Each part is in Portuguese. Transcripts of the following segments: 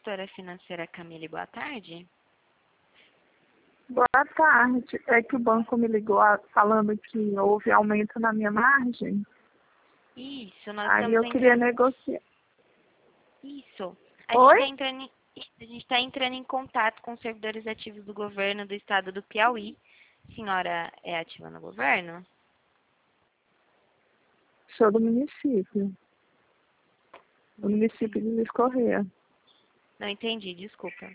gestora financeira Camille, boa tarde. Boa tarde. É que o banco me ligou falando que houve aumento na minha margem. Isso, nós Aí estamos eu queria negociar. Isso. Oi? A gente está entrando em contato com os servidores ativos do governo do estado do Piauí. A senhora é ativa no governo? Sou do município. Do município de Luiz Correia. Não entendi, desculpa.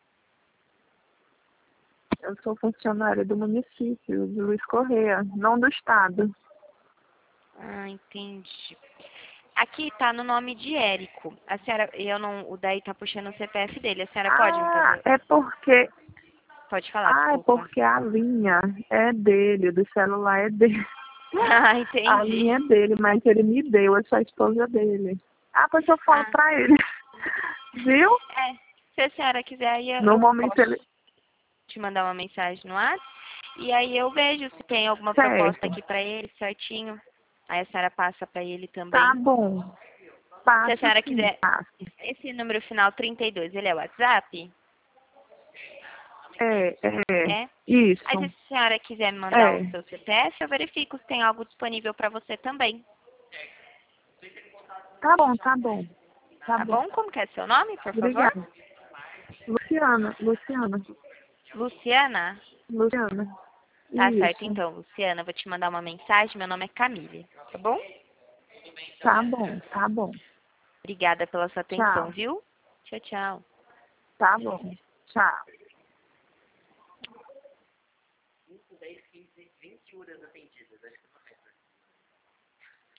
Eu sou funcionária do município de Luiz Correia, não do estado. Ah, entendi. Aqui tá no nome de Érico. A senhora, o daí tá puxando o CPF dele. A senhora pode me fazer? É porque... Pode falar, é desculpa. porque a linha é dele, do celular é dele. Ah, A entendi. linha é dele, mas ele me deu, eu sou a esposa dele. Pois eu falo pra ele. Viu? Se a senhora quiser, aí No eu momento posso ele... te mandar uma mensagem no WhatsApp. E aí eu vejo se tem alguma proposta Certo. aqui pra ele, certinho. Aí a senhora passa pra ele também. Tá bom. Se Passo a senhora sim, quiser, passo. esse número final 32, ele é o WhatsApp? É. É? Isso. Aí se a senhora quiser me mandar o É. seu CPF, eu verifico se tem algo disponível pra você também. Tá bom, tá bom. Tá bom? Como que é seu nome, por favor? Obrigada. Luciana. Luciana? Tá certo, Isso. então, Luciana, eu vou te mandar uma mensagem. Meu nome é Camille, tá bom? Tá bom, tá bom. Obrigada pela sua atenção, Tchau. viu? Tchau, tchau. Tá bom. Tchau.